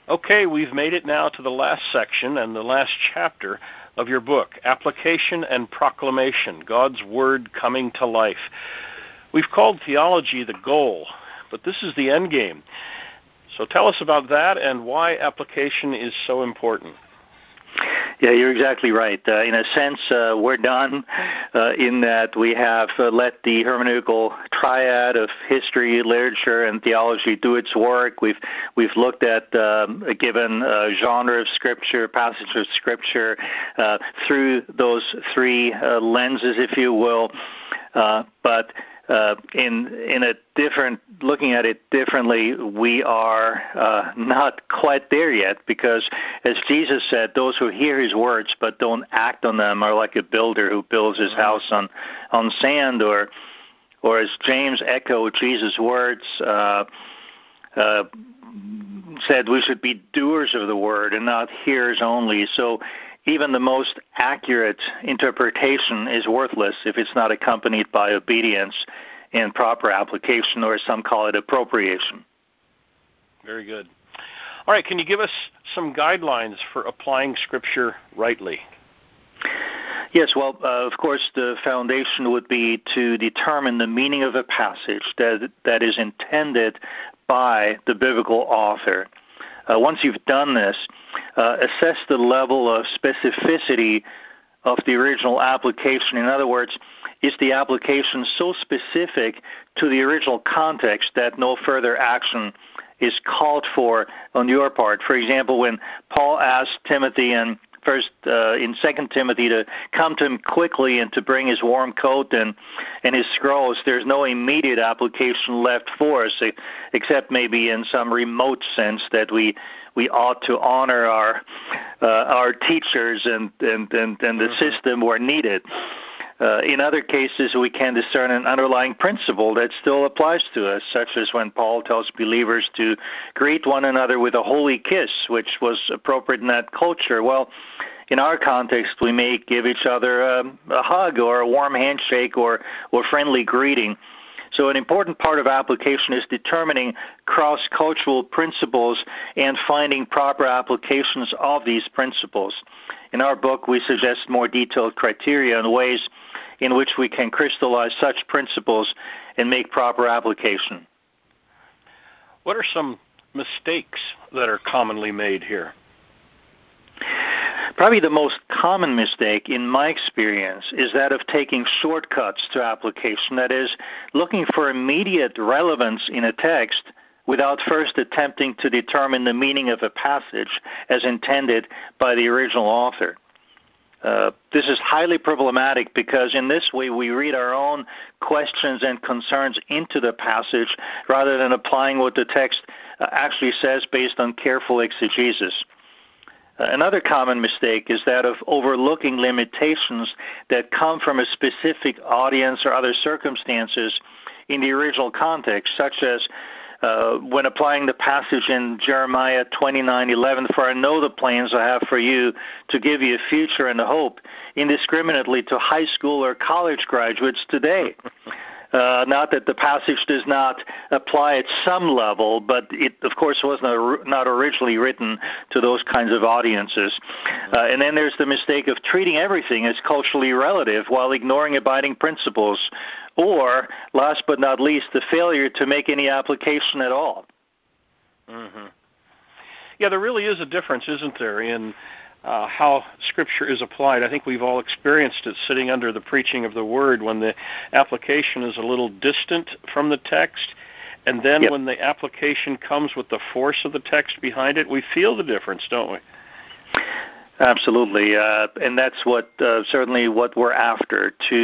Okay, we've made it now to the last section and the last chapter of your book, Application and Proclamation, God's Word Coming to Life. We've called theology the goal, but this is the end game. So tell us about that and why application is so important. Yeah, you're exactly right. In a sense, we're done in that we have let the hermeneutical triad of history, literature, and theology do its work. We've looked at a given genre of Scripture, passage of Scripture, through those three lenses, if you will. But in a different, looking at it differently, we are not quite there yet, because as Jesus said, those who hear his words but don't act on them are like a builder who builds his house on sand, or as James echoed Jesus' words, said we should be doers of the word and not hearers only. So even the most accurate interpretation is worthless if it's not accompanied by obedience and proper application, or some call it appropriation. Very good. All right, can you give us some guidelines for applying Scripture rightly? Yes, well, of course, the foundation would be to determine the meaning of a passage that is intended by the biblical author. Once you've done this, assess the level of specificity of the original application. In other words, is the application so specific to the original context that no further action is called for on your part? For example, when Paul asked Timothy in 2 Timothy to come to him quickly and to bring his warm coat and his scrolls, there's no immediate application left for us, except maybe in some remote sense that we ought to honor our teachers and the system where needed. In other cases, we can discern an underlying principle that still applies to us, such as when Paul tells believers to greet one another with a holy kiss, which was appropriate in that culture. Well, in our context, we may give each other a hug or a warm handshake or friendly greeting. So an important part of application is determining cross-cultural principles and finding proper applications of these principles. In our book, we suggest more detailed criteria and ways in which we can crystallize such principles and make proper application. What are some mistakes that are commonly made here? Probably the most common mistake, in my experience, is that of taking shortcuts to application, that is, looking for immediate relevance in a text without first attempting to determine the meaning of a passage as intended by the original author. This is highly problematic because in this way we read our own questions and concerns into the passage rather than applying what the text actually says based on careful exegesis. Another common mistake is that of overlooking limitations that come from a specific audience or other circumstances in the original context, such as when applying the passage in Jeremiah 29:11, "For I know the plans I have for you, to give you a future and a hope," indiscriminately to high school or college graduates today. Not that the passage does not apply at some level, but it, of course, was not originally written to those kinds of audiences. And then there's the mistake of treating everything as culturally relative while ignoring abiding principles, or, last but not least, the failure to make any application at all. Mm-hmm. Yeah, there really is a difference, isn't there, in how Scripture is applied. I think we've all experienced it sitting under the preaching of the Word when the application is a little distant from the text, and then when the application comes with the force of the text behind it, we feel the difference, don't we? Absolutely, and that's what certainly what we're after, to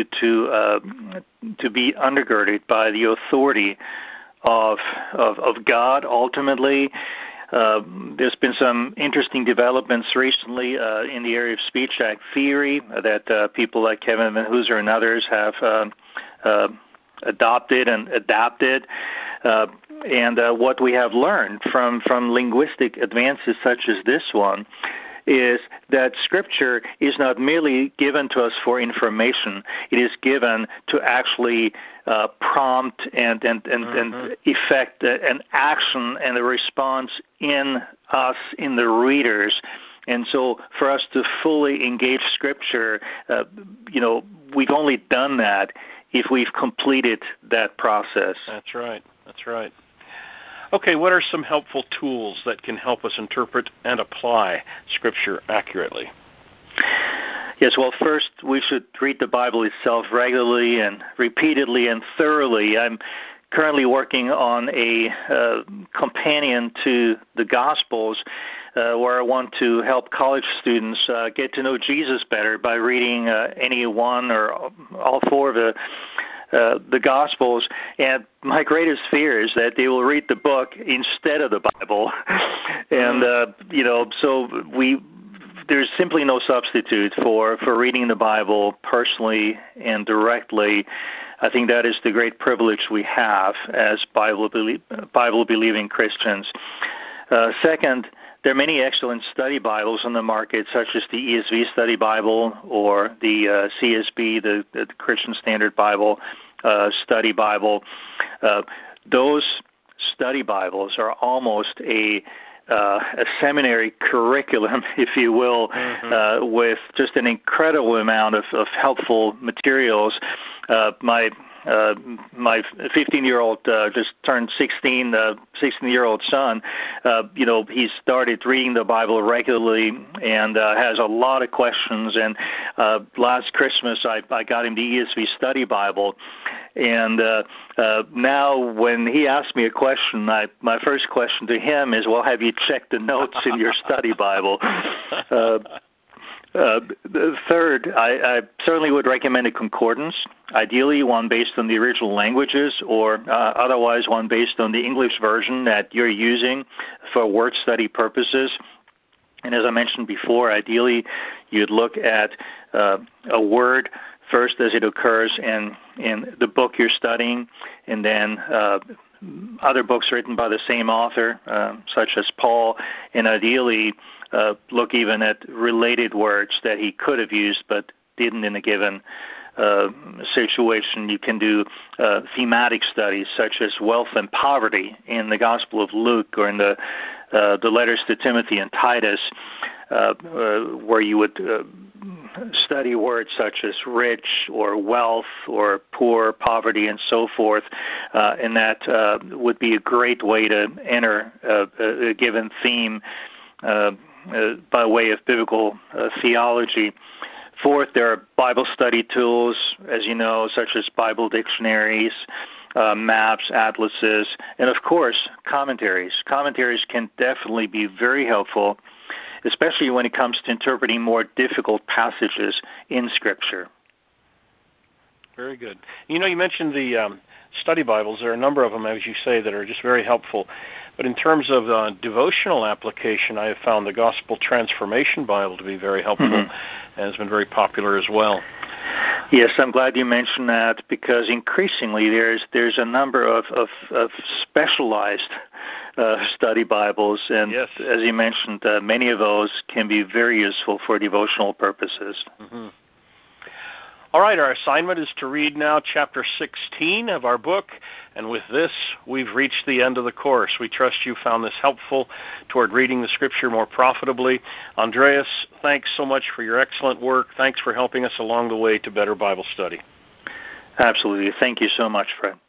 be undergirded by the authority of God ultimately. There's been some interesting developments recently in the area of speech act theory that people like Kevin Van Hooser and others have adopted and adapted. And what we have learned from linguistic advances such as this one is that Scripture is not merely given to us for information. It is given to actually prompt and effect an action and a response in us, in the readers. And so for us to fully engage Scripture, we've only done that if we've completed that process. That's right. Okay, what are some helpful tools that can help us interpret and apply Scripture accurately? Yes, well, first we should read the Bible itself regularly and repeatedly and thoroughly. I'm currently working on a companion to the Gospels where I want to help college students get to know Jesus better by reading any one or all four of the Gospels. And my greatest fear is that they will read the book instead of the Bible. And, there's simply no substitute for reading the Bible personally and directly. I think that is the great privilege we have as Bible-believing Christians. Second, there are many excellent study Bibles on the market, such as the ESV Study Bible or the CSB, the Christian Standard Bible Study Bible. Those study Bibles are almost a seminary curriculum, if you will, with just an incredible amount of helpful materials. My 15-year-old just turned 16. 16-year-old son, he started reading the Bible regularly and has a lot of questions. And last Christmas, I got him the ESV Study Bible. And now when he asks me a question, my first question to him is, well, have you checked the notes in your study Bible? Third, I certainly would recommend a concordance, ideally one based on the original languages or otherwise one based on the English version that you're using for word study purposes. And as I mentioned before, ideally you'd look at a word first as it occurs in the book you're studying, and then other books written by the same author, such as Paul, and ideally look even at related words that he could have used but didn't in a given situation. You can do thematic studies such as wealth and poverty in the Gospel of Luke or in the letters to Timothy and Titus, where you would study words such as rich or wealth or poor, poverty, and so forth, and that would be a great way to enter a given theme by way of biblical theology. Fourth, there are Bible study tools, as you know, such as Bible dictionaries, maps, atlases, and of course, commentaries. Commentaries can definitely be very helpful, especially when it comes to interpreting more difficult passages in Scripture. Very good. You mentioned the study Bibles. There are a number of them, as you say, that are just very helpful. But in terms of devotional application, I have found the Gospel Transformation Bible to be very helpful and has been very popular as well. Yes, I'm glad you mentioned that, because increasingly there's a number of specialized study Bibles, and yes, as you mentioned, many of those can be very useful for devotional purposes. Mm-hmm. All right, our assignment is to read now chapter 16 of our book, and with this, we've reached the end of the course. We trust you found this helpful toward reading the Scripture more profitably. Andreas, thanks so much for your excellent work. Thanks for helping us along the way to better Bible study. Absolutely. Thank you so much, Fred.